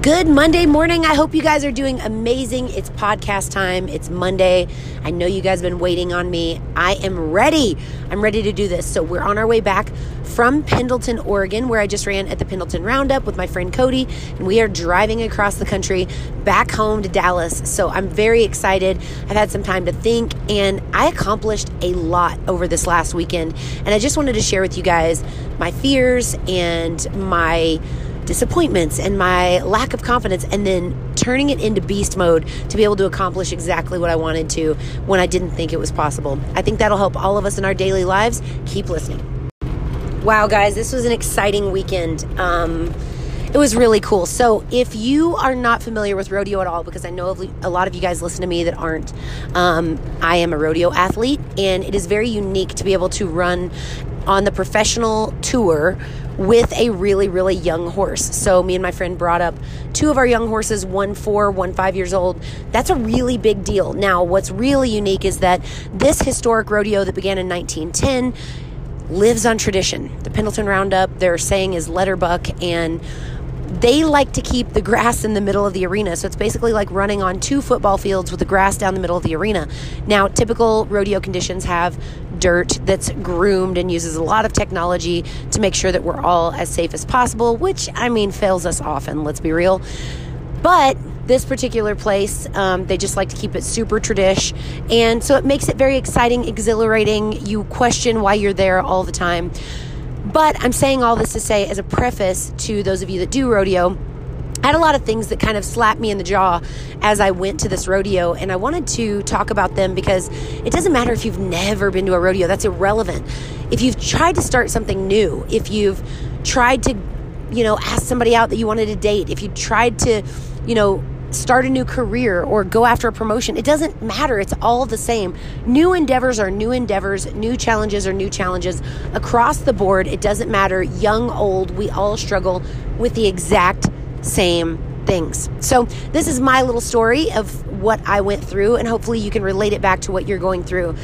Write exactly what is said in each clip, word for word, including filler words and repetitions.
Good Monday morning. I hope you guys are doing amazing. It's podcast time. It's Monday. I know you guys have been waiting on me. I am ready. I'm ready to do this. So we're on our way back from Pendleton, Oregon, where I just ran at the Pendleton Roundup with my friend Cody, and we are driving across the country back home to Dallas. So I'm very excited. I've had some time to think, and I accomplished a lot over this last weekend, and I just wanted to share with you guys my fears and my disappointments and my lack of confidence, and then turning it into beast mode to be able to accomplish exactly what I wanted to when I didn't think it was possible. I think that'll help all of us in our daily lives. Keep listening. Wow, guys, this was an exciting weekend. Um, it was really cool. So if you are not familiar with rodeo at all, because I know a lot of you guys listen to me that aren't, um, I am a rodeo athlete, and it is very unique to be able to run on the professional tour with a really, really young horse. So me and my friend brought up two of our young horses, one four, one five years old. That's a really big deal. Now, what's really unique is that this historic rodeo that began in nineteen ten lives on tradition. The Pendleton Roundup, their saying is letterbuck, and they like to keep the grass in the middle of the arena. So it's basically like running on two football fields with the grass down the middle of the arena. Now, typical rodeo conditions have dirt that's groomed and uses a lot of technology to make sure that we're all as safe as possible, which, I mean, fails us often, let's be real. But this particular place, um, they just like to keep it super tradish. And so it makes it very exciting, exhilarating. You question why you're there all the time. But I'm saying all this to say, as a preface to those of you that do rodeo, I had a lot of things that kind of slapped me in the jaw as I went to this rodeo, and I wanted to talk about them because it doesn't matter if you've never been to a rodeo. That's irrelevant. If you've tried to start something new, if you've tried to, you know, ask somebody out that you wanted to date, if you tried to, you know, start a new career or go after a promotion, it doesn't matter. It's all the same. New endeavors are new endeavors. New challenges are new challenges. Across the board, it doesn't matter. Young, old, we all struggle with the exact same things. So this is my little story of what I went through, and hopefully you can relate it back to what you're going through.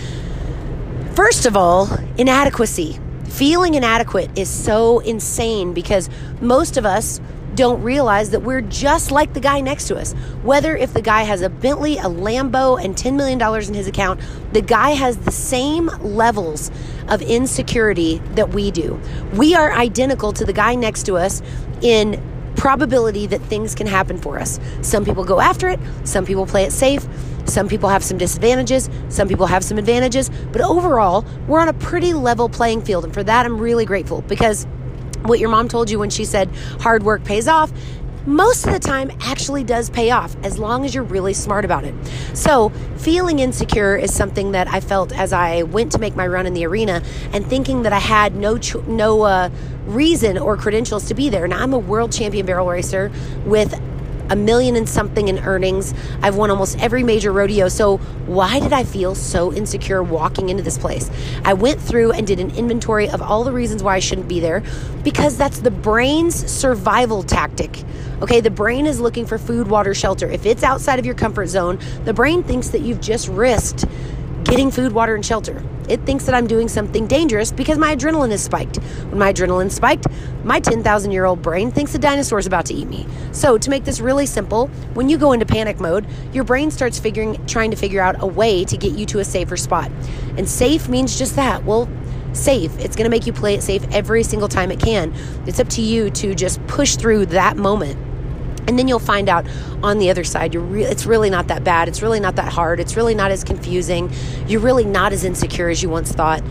First of all, inadequacy. Feeling inadequate is so insane because most of us don't realize that we're just like the guy next to us. Whether if the guy has a Bentley, a Lambo, and ten million dollars in his account, the guy has the same levels of insecurity that we do. We are identical to the guy next to us in probability that things can happen for us. Some people go after it. Some people play it safe. Some people have some disadvantages. Some people have some advantages. But overall, we're on a pretty level playing field. And for that, I'm really grateful, because what your mom told you when she said hard work pays off, most of the time actually does pay off, as long as you're really smart about it. So feeling insecure is something that I felt as I went to make my run in the arena, and thinking that I had no cho- no uh, reason or credentials to be there. Now, I'm a world champion barrel racer with a million and something in earnings. I've won almost every major rodeo. So why did I feel so insecure walking into this place? I went through and did an inventory of all the reasons why I shouldn't be there, because that's the brain's survival tactic. Okay, the brain is looking for food, water, shelter. If it's outside of your comfort zone, the brain thinks that you've just risked getting food, water, and shelter. It thinks that I'm doing something dangerous because my adrenaline is spiked. When my adrenaline spiked, my ten thousand year old brain thinks a dinosaur is about to eat me. So to make this really simple, when you go into panic mode, your brain starts figuring, trying to figure out a way to get you to a safer spot. And safe means just that. Well, safe. It's going to make you play it safe every single time it can. It's up to you to just push through that moment. And then you'll find out on the other side, you're re- it's really not that bad. It's really not that hard. It's really not as confusing. You're really not as insecure as you once thought.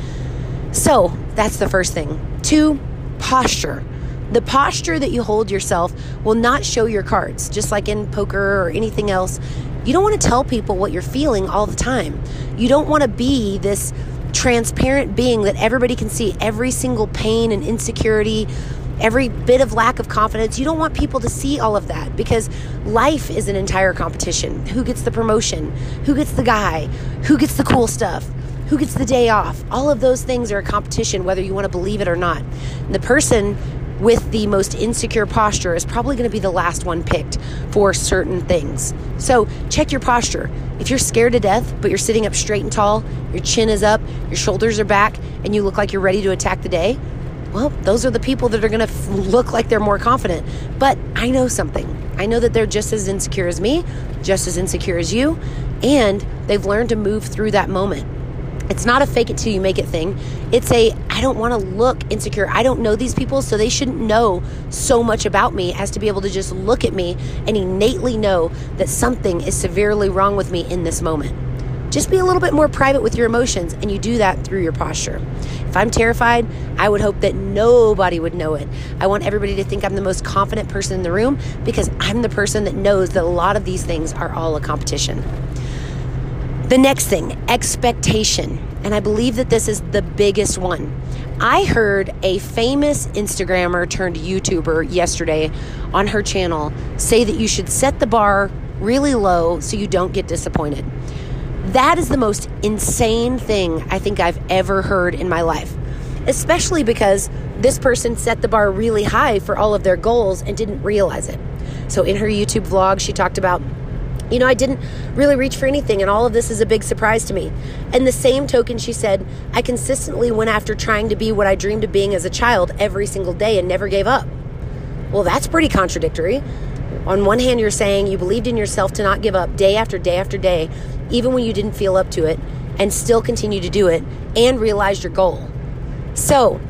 So that's the first thing. Two, posture. The posture that you hold yourself will not show your cards, just like in poker or anything else. You don't want to tell people what you're feeling all the time. You don't want to be this transparent being that everybody can see every single pain and insecurity, every bit of lack of confidence. You don't want people to see all of that, because life is an entire competition. Who gets the promotion? Who gets the guy? Who gets the cool stuff? Who gets the day off? All of those things are a competition, whether you want to believe it or not. And the person with the most insecure posture is probably going to be the last one picked for certain things. So check your posture. If you're scared to death, but you're sitting up straight and tall, your chin is up, your shoulders are back, and you look like you're ready to attack the day, well, those are the people that are going to f- look like they're more confident. But I know something. I know that they're just as insecure as me, just as insecure as you, and they've learned to move through that moment. It's not a fake it till you make it thing. It's a, I don't want to look insecure. I don't know these people, so they shouldn't know so much about me as to be able to just look at me and innately know that something is severely wrong with me in this moment. Just be a little bit more private with your emotions, and you do that through your posture. If I'm terrified, I would hope that nobody would know it. I want everybody to think I'm the most confident person in the room because I'm the person that knows that a lot of these things are all a competition. The next thing, expectation. And I believe that this is the biggest one. I heard a famous Instagrammer turned YouTuber yesterday on her channel say that you should set the bar really low so you don't get disappointed. That is the most insane thing I think I've ever heard in my life, especially because this person set the bar really high for all of their goals and didn't realize it. So in her YouTube vlog, she talked about, you know, I didn't really reach for anything, and all of this is a big surprise to me. And the same token, she said, I consistently went after trying to be what I dreamed of being as a child every single day and never gave up. Well, that's pretty contradictory. On one hand, you're saying you believed in yourself to not give up day after day after day, even when you didn't feel up to it, and still continue to do it and realized your goal. So,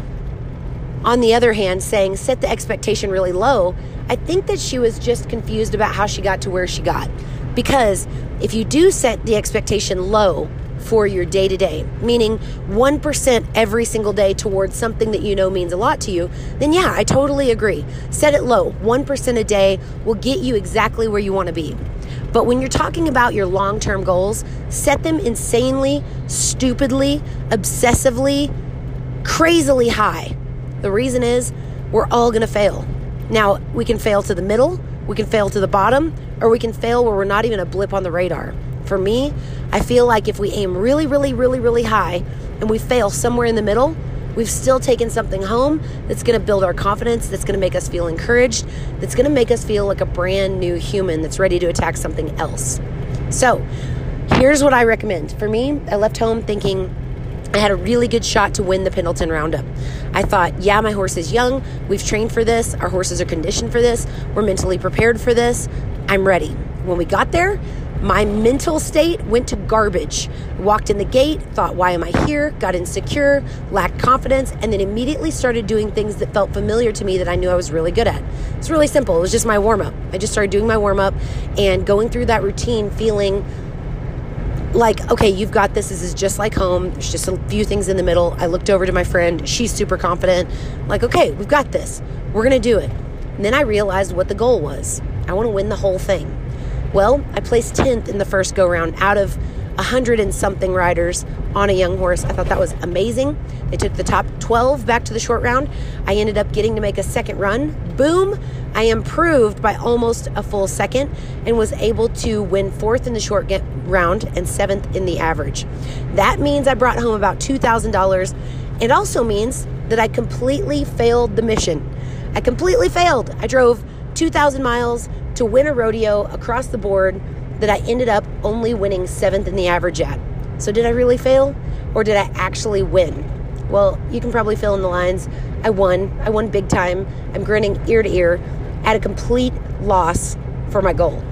on the other hand, saying set the expectation really low, I think that she was just confused about how she got to where she got. Because if you do set the expectation low for your day-to-day, meaning one percent every single day towards something that you know means a lot to you, then yeah, I totally agree. Set it low. one percent a day will get you exactly where you want to be. But when you're talking about your long-term goals, set them insanely, stupidly, obsessively, crazily high. The reason is we're all going to fail. Now, we can fail to the middle, we can fail to the bottom, or we can fail where we're not even a blip on the radar. For me, I feel like if we aim really, really, really, really high and we fail somewhere in the middle, we've still taken something home that's going to build our confidence, that's going to make us feel encouraged, that's going to make us feel like a brand new human that's ready to attack something else. So, here's what I recommend. For me, I left home thinking I had a really good shot to win the Pendleton Roundup. I thought, yeah, my horse is young. We've trained for this. Our horses are conditioned for this. We're mentally prepared for this. I'm ready. When we got there, my mental state went to garbage. Walked in the gate, thought, why am I here? Got insecure, lacked confidence, and then immediately started doing things that felt familiar to me that I knew I was really good at. It's really simple. It was just my warm-up. I just started doing my warm-up and going through that routine feeling like, okay, you've got this. This is just like home. There's just a few things in the middle. I looked over to my friend. She's super confident. Like, okay, we've got this. We're going to do it. And then I realized what the goal was. I want to win the whole thing. Well, I placed tenth in the first go-round out of a hundred and something riders on a young horse. I thought that was amazing. They took the top twelve back to the short round. I ended up getting to make a second run. Boom. I improved by almost a full second and was able to win fourth in the short get round and seventh in the average. That means I brought home about two thousand dollars. It also means that I completely failed the mission. I completely failed. I drove two thousand miles to win a rodeo across the board that I ended up only winning seventh in the average at. So did I really fail, or did I actually win? Well, you can probably fill in the lines. I won. I won big time. I'm grinning ear to ear at a complete loss for my goal.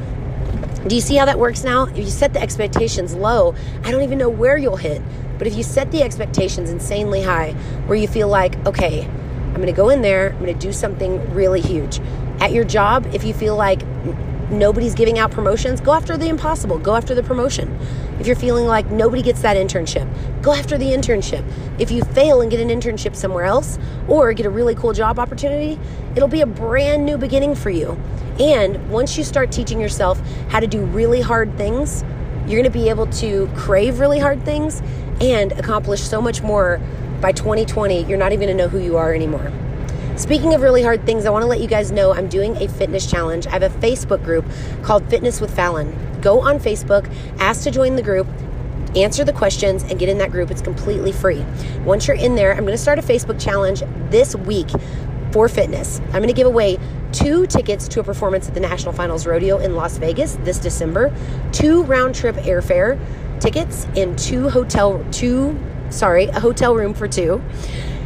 Do you see how that works now? If you set the expectations low, I don't even know where you'll hit. But if you set the expectations insanely high, where you feel like, okay, I'm going to go in there, I'm going to do something really huge. At your job, if you feel like nobody's giving out promotions, go after the impossible. Go after the promotion. If you're feeling like nobody gets that internship, go after the internship. If you fail and get an internship somewhere else or get a really cool job opportunity, it'll be a brand new beginning for you. And once you start teaching yourself how to do really hard things, you're going to be able to crave really hard things and accomplish so much more. By twenty twenty, you're not even going to know who you are anymore. Speaking of really hard things, I want to let you guys know I'm doing a fitness challenge. I have a Facebook group called Fitness with Fallon. Go on Facebook, ask to join the group, answer the questions, and get in that group. It's completely free. Once you're in there, I'm going to start a Facebook challenge this week for fitness. I'm going to give away two tickets to a performance at the National Finals Rodeo in Las Vegas this December, two round-trip airfare tickets, and two hotel, two, sorry, a hotel room for two.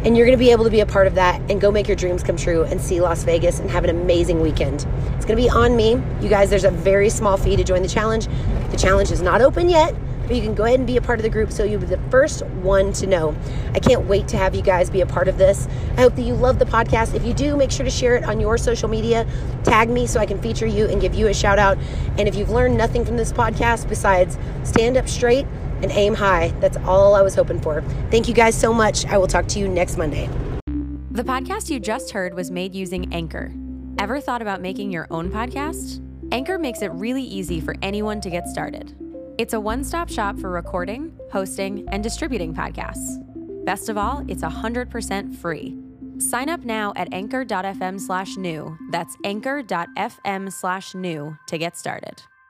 And you're going to be able to be a part of that and go make your dreams come true and see Las Vegas and have an amazing weekend. It's going to be on me. You guys, there's a very small fee to join the challenge. The challenge is not open yet, but you can go ahead and be a part of the group so you'll be the first one to know. I can't wait to have you guys be a part of this. I hope that you love the podcast. If you do, make sure to share it on your social media. Tag me so I can feature you and give you a shout out. And if you've learned nothing from this podcast besides stand up straight and aim high, that's all I was hoping for. Thank you guys so much. I will talk to you next Monday. The podcast you just heard was made using Anchor. Ever thought about making your own podcast? Anchor makes it really easy for anyone to get started. It's a one-stop shop for recording, hosting, and distributing podcasts. Best of all, it's one hundred percent free. Sign up now at anchor.fm slash new. That's anchor.fm slash new to get started.